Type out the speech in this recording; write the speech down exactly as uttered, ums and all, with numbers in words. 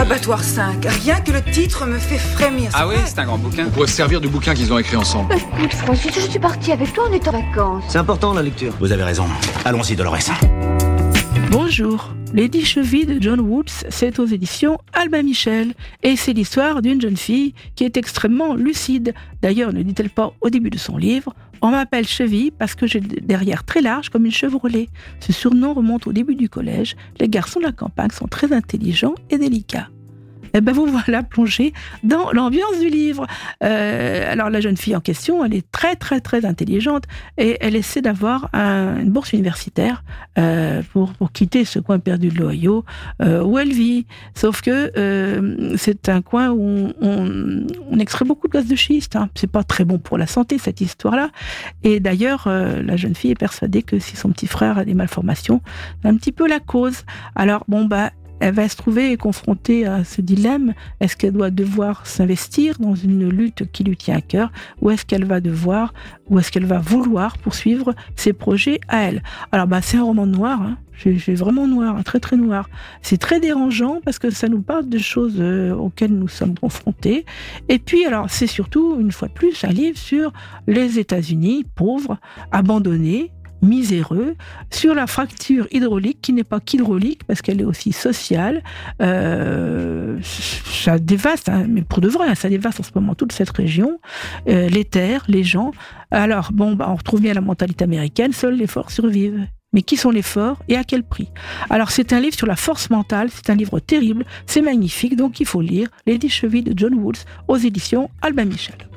Abattoir cinq, rien que le titre me fait frémir. Ah oui, c'est un grand bouquin. On pourrait se servir du bouquin qu'ils ont écrit ensemble. Écoute, Francis, je suis partie avec toi, on est en vacances. C'est important la lecture. Vous avez raison. Allons-y, Dolores. Bonjour, Lady Chevy de John Woods, c'est aux éditions Albin Michel, et c'est l'histoire d'une jeune fille qui est extrêmement lucide. D'ailleurs, ne dit-elle pas au début de son livre « On m'appelle Chevy parce que j'ai des derrière très large comme une Chevrolet ». Ce surnom remonte au début du collège. Les garçons de la campagne sont très intelligents et délicats. Eh ben vous voilà plongé dans l'ambiance du livre. Euh, alors la jeune fille en question, elle est très très très intelligente et elle essaie d'avoir un, une bourse universitaire euh, pour, pour quitter ce coin perdu de l'Ohio euh, où elle vit. Sauf que euh, c'est un coin où on, on, on extrait beaucoup de gaz de schiste. Hein. C'est pas très bon pour la santé cette histoire-là. Et d'ailleurs, euh, la jeune fille est persuadée que si son petit frère a des malformations, c'est un petit peu la cause. Alors bon bah elle va se trouver confrontée à ce dilemme. Est-ce qu'elle doit devoir s'investir dans une lutte qui lui tient à cœur, ou est-ce qu'elle va devoir, ou est-ce qu'elle va vouloir poursuivre ses projets à elle? Alors, bah, c'est un roman noir, hein. C'est, c'est vraiment noir, hein, très très noir. C'est très dérangeant parce que ça nous parle de choses euh, auxquelles nous sommes confrontés. Et puis, alors, c'est surtout, une fois de plus, un livre sur les États-Unis pauvres, abandonnés, miséreux, sur la fracture hydraulique qui n'est pas qu'hydraulique parce qu'elle est aussi sociale. Euh, ça dévaste, hein, mais pour de vrai, hein, ça dévaste en ce moment toute cette région, euh, les terres, les gens. Alors bon, bah, on retrouve bien la mentalité américaine, seuls les forts survivent. Mais qui sont les forts et à quel prix? Alors c'est un livre sur la force mentale, c'est un livre terrible, c'est magnifique, donc il faut lire Lady Chevy de John Woods aux éditions Albin Michel.